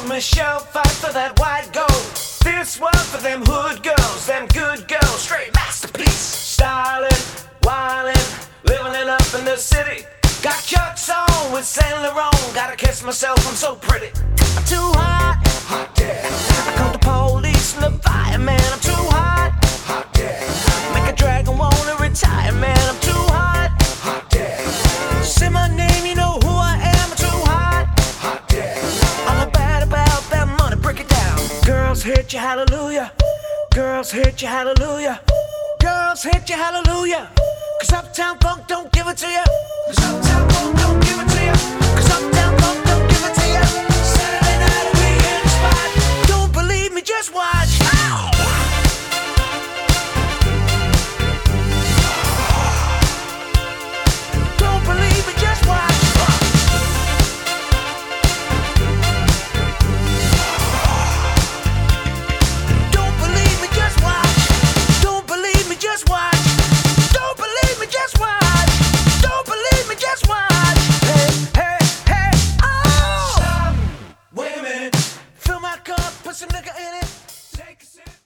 Michelle fight for that white gold. This one for them hood girls, them good girls, straight masterpiece. Stylin', wildin', living it up in the city. Got chucks on with Saint Laurent. Gotta kiss myself, I'm so pretty. I'm too hot, hot damn. I called the police and the fireman. I'm too hot, hot damn. Make a dragon wanna retire, man. I'm too hot, hot damn. Say my name, you know who I am. I'm too hot, hot damn. I'm bad about that money, break it down. Girls hit you, hallelujah. Girls hit you, hallelujah. Girls hit you, hallelujah. 'Cause Uptown Funk don't give it to you. 'Cause Uptown Funk don't give it to you.